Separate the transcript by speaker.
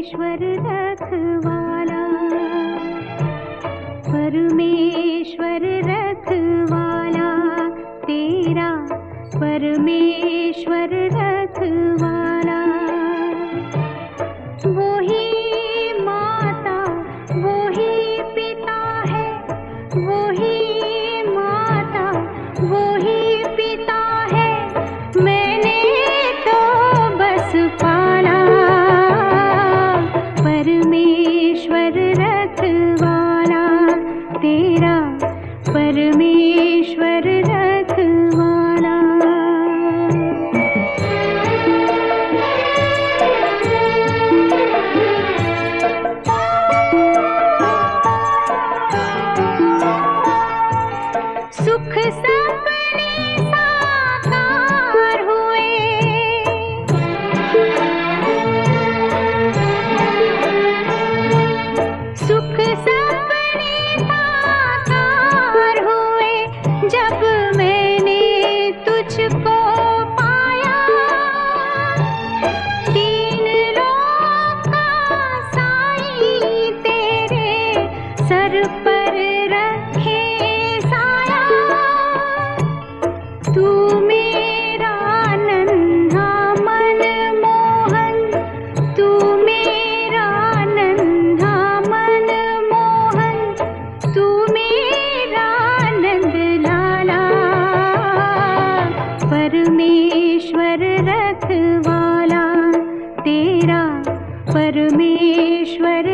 Speaker 1: परमेश्वर रखवाला, परमेश्वर रखवाला तेरा, परमेश्वर रखवाला। वो ही माता वो ही पिता है, वो ही माता वो ही पिता है, मैंने तो बस पाला। परमेश्वर रखवाला तेरा, परमेश्वर रखवाला। सुख सपने साकार हुए, सुख सपने साकार हुए, जब मैंने तुझको पाया। तीन लोक का साईं तेरे सर पर रखे साया। तू मेरा नन्हा मन मोहन, तू मेरा नन्हा मन मोहन, तू मेरा नंद लाला। परमेश्वर रखवाला तेरा, परमेश्वर